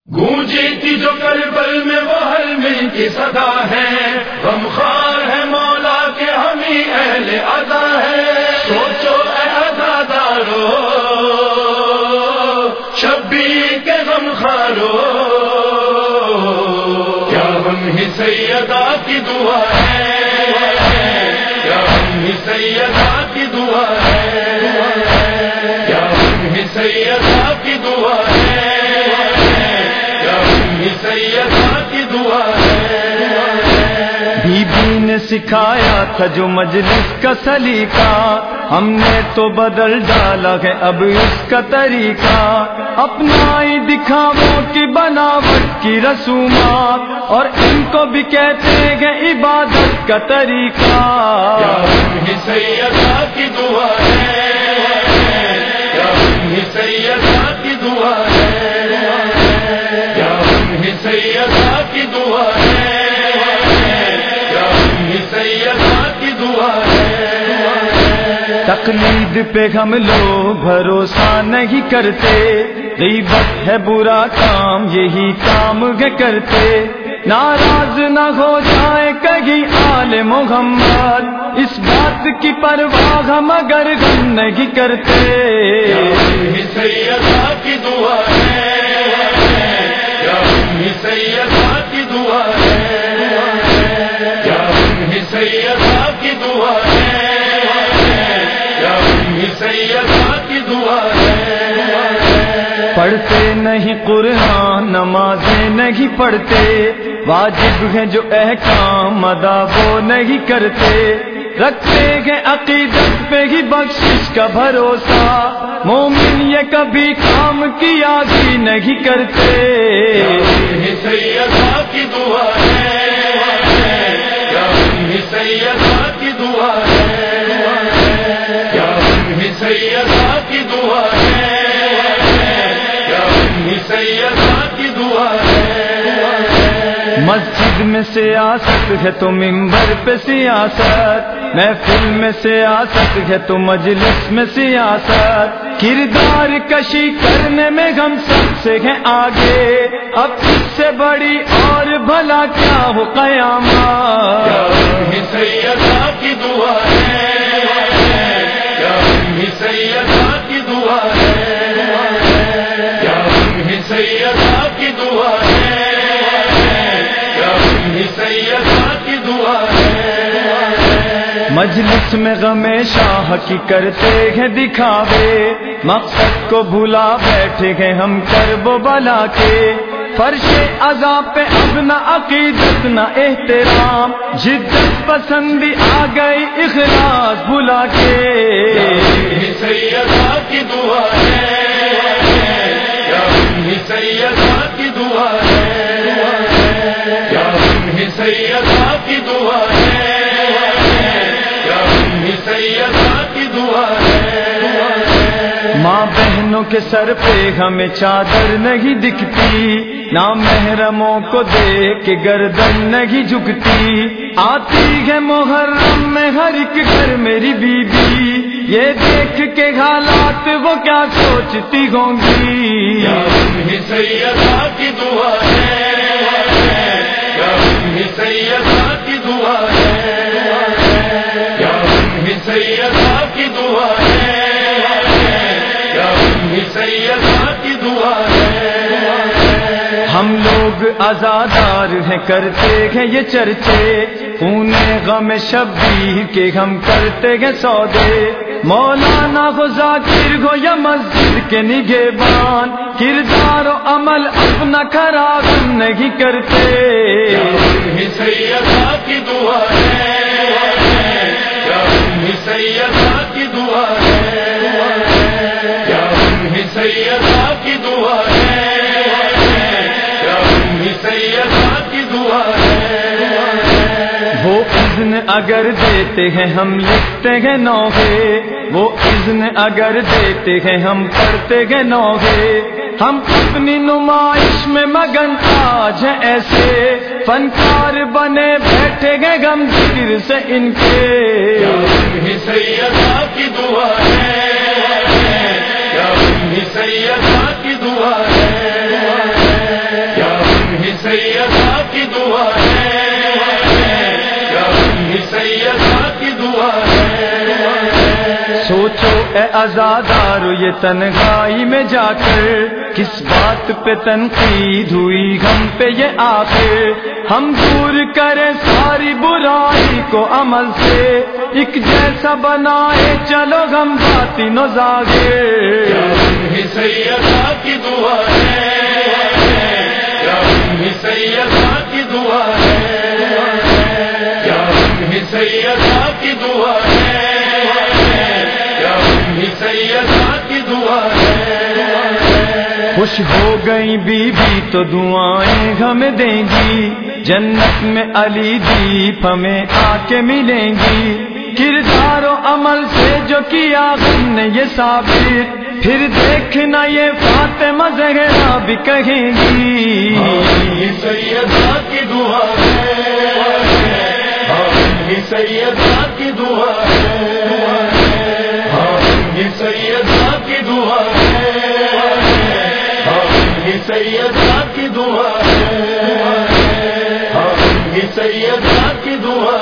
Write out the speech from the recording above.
گونجی تھی جو کربل میں وہ حلمی کی صدا ہے، غمخوار ہے مولا کے ہم ہی اہل عزا ہے۔ سوچو اے عزادارو شبیر کے غمخوارو، کیا ہم ہی سیدہ کی دعا ہے، کیا ہم ہی سیدہ کی دعا ہے، کیا ہم ہی سیدہ کی دعا ہے، سیدہ کی دعا ہے۔ بی بی نے سکھایا تھا جو مجلس کا سلیقہ، ہم نے تو بدل ڈالا ہے اب اس کا طریقہ، اپنا ہی دکھاووں کی بناوٹ کی رسومات، اور ان کو بھی کہتے ہیں عبادت کا طریقہ۔ کیا ہم ہی سیدہ کی دعا ہے، کیا ہم ہی سیدہ کی دعا ہے، سیدہ کی دعا ہے، کیا ہم ہی سیدہ کی دعا ہے۔ تقلید پہ ہم لوگ بھروسہ نہیں کرتے، غیبت ہے برا کام یہی کام ہے کرتے، ناراض نہ ہو جائے کہیں آل محمد، اس بات کی پرواہ ہم اگر غم نہیں کرتے۔ کیا ہم ہی سیدہ کی دعا ہے، سیدہ کی دعا ہے، کیا ہم ہی سیدہ کی دعا ہے، کیا ہم ہی سیدہ کی دعا ہے۔ پڑھتے نہیں قرآن نمازیں نہیں پڑھتے، واجب ہیں جو احکام ادا وہ نہیں کرتے، رکھتے ہیں عقیدت پہ ہی بخشش کا بھروسہ، مومن یہ کبھی کام کیا بھی نہیں کرتے۔ سیدہ کی دعا ہے، کیا ہم ہی سیدہ کی دعا ہے، کیا ہم ہی سیدہ کی دعا ہے، کیا ہم ہی سیدہ کی دعا ہے۔ مسجد میں سیاست ہے تو منبر پہ سیاست، محفل میں سیاست ہے تو مجلس میں سیاست، کردار کشی کرنے میں ہم سب سے ہیں آگے، اب اس سے بڑی اور بھلا کیا ہو قیامت۔ کیا ہم ہی سیدہ کی دعا ہے، کیا ہم ہی سیدہ کی دعا ہے، کیا ہم ہی سیدہ کی دعا ہے، کیا ہم ہی سیدہ کی دعا ہے۔ مجلس میں غم شاہ کی کرتے ہیں دکھاوے، مقصد کو بھلا بیٹھے ہیں ہم کرب و بلا کے، فرش عذاب پہ اب نہ عقیدت نہ احترام، جدت پسندی آ گئی اخلاص بھلا کے۔ سیدہ کی دعا ہے، کیا ہم ہی سیدہ کی دعا ہے، کیا ہم ہی سیدہ کی دعا ہے، کیا ہم ہی سیدہ کی دعا ہے۔ ماں بہنوں کے سر پہ ہمیں چادر نہیں دکھتی، نہ محرموں کو دیکھ کے گردن نہیں جھکتی، آتی ہے محرم میں ہر ایک گھر میری بیوی، یہ دیکھ کے حالات وہ کیا سوچتی ہوں گی۔ کیا ہم ہی سیدہ کی دعا ہے، کیا ہم ہی سیدہ کی دعا ہے، کیا ہم ہی سیدہ کی دعا ہے، کیا ہم ہی سیدہ کی دعا ہے۔ ہم لوگ عزادار ہیں کرتے ہیں یہ چرچے، خون غم شبیر کے ہم کرتے ہیں سودے، مولانا ہو ذاکر ہو یا مسجد کے نگہبان، کردار و عمل اپنا خراب نہیں کرتے۔ کیا ہم ہی سیدہ کی دعا ہے، کیا ہم ہی سیدہ کی دعا ہے، کیا ہم ہی سیدہ کی دعا ہے، کیا ہم ہی سیدہ کی دعا ہے۔ وہ اذن اگر دیتے ہیں ہم لکھتے ہیں نوحے، وہ اذن اگر دیتے ہیں ہم پڑھتے ہیں نوحے، ہم اپنی نمائش میں مگن آج ہیں ایسے، فنکار بنے بیٹھے ہیں غم ذکر سے ان کے۔ کیا ہم ہی سیدہ کی دعا ہے، کیا ہم ہی سیدہ کی دعا ہے، عزادار یہ تنہائی میں جا کر کس بات پہ تنقید ہوئی ہم پہ یہ آخر ہم دور کریں ساری برائی کو عمل سے ایک جیسا بنائے چلو ہم باطن و ظاہر سیدہ کی دعا ہے سیدہ کی دعا ہے سیدہ کی دعا ہے سیدہ کی دعا ہے خوش ہو گئی بی بی تو دعائیں ہمیں دیں گی جنت میں علی دیپ ہمیں آ کے ملیں گی کردار و عمل سے جو کیا ہم نے یہ ثابت پھر دیکھنا یہ فاطمہ زہرا بھی کہیں گی سیدہ کی دعا ہے سیدہ کی دعا ہے سیدہ کی دعا ہے سیدہ کی دعا ہے سیدہ کی دعا